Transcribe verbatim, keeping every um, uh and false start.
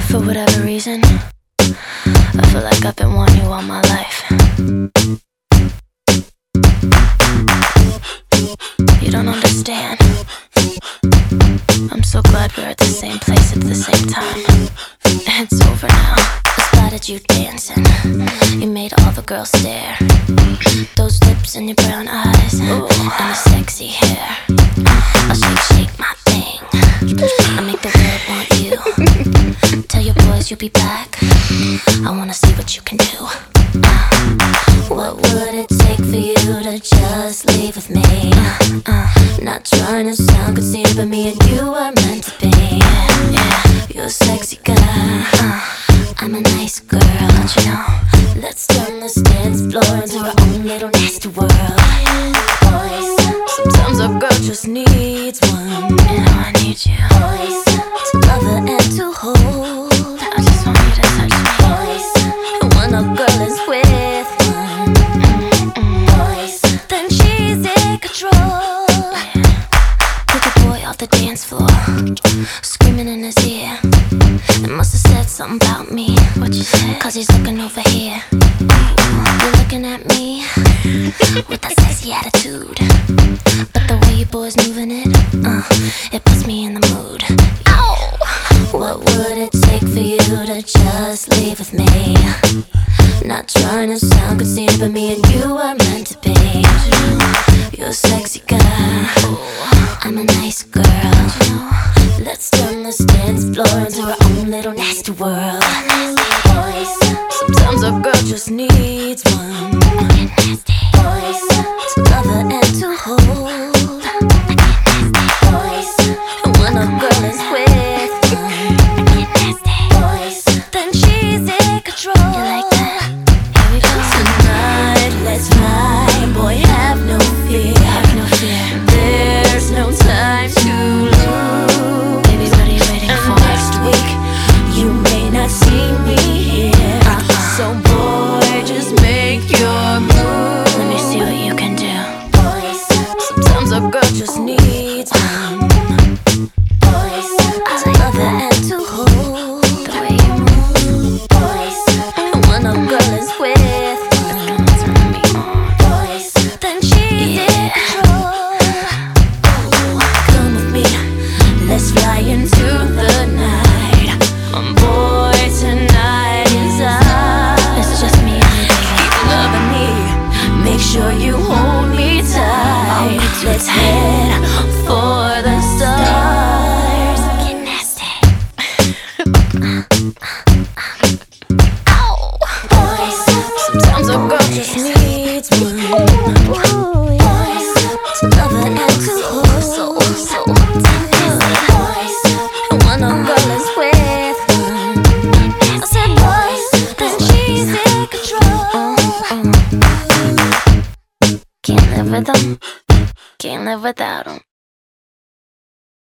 For whatever reason, I feel like I've been wanting you all my life. You don't understand. I'm so glad we're at the same place at the same time. It's over now. I spotted you dancing. You made all the girls stare. Those lips and your brown eyes, ooh, and the sexy hair. I'll shake, shake my thing. I make the world want you. Tell your boys you'll be back. I wanna see what you can do. uh, What would it take for you to just leave with me? uh, uh, Not trying to sound conceited, but me and you are meant to be. Yeah, yeah. You're a sexy girl, uh, I'm a nice girl, don't you know? Let's turn this dance floor into our own little nasty world. Boys, sometimes a girl just needs one. You know I need you. Boys, to love her and to hold. I just want you to touch me. Boys, and when a girl is with one, mm-mm, boys, then she's in control. Took a boy off the dance floor, screaming in his ear. It must have said something about me. What you say? Cause he's looking over here. You're looking at me with that sexy attitude, but the way you boys moving it, uh, it puts me in the mood. Ow! What would it take for you to just leave with me? Not trying to sound conceited, but me and you are meant to be. You're a sexy girl, I'm a nice girl. Let's turn this dance floor into our own little nasty world. Boys, sometimes a girl just needs one. Boys, to love her and to hold. Boys, and when a girl is with one, boys, then she's in control. You like that? Here we go. Tonight, let's ride. Boy, have no fear. Have no fear. There's no time to lose. Baby, what are you waiting and for? Next week, you may not see me here. Uh-uh. So boy, just make your move. Let me see what you can do. Boys, sometimes a girl just needs one. Boys, to love her and to hold. The way you move. Boys, and when a girl is with one, boys, then she's in control. Come with me, let's fly into the night. Um, boy, tonight is ours. It's just me and you, baby. Keep loving me, make sure you hold me tight. Let's head for the stars. Get nasty. Ow. Boys, sometimes a girl just needs one. Boys, to love her and to hold. So, so, boys, and when a girl is with one, I said boys, then she's in control. Can't live with them, can't live without them.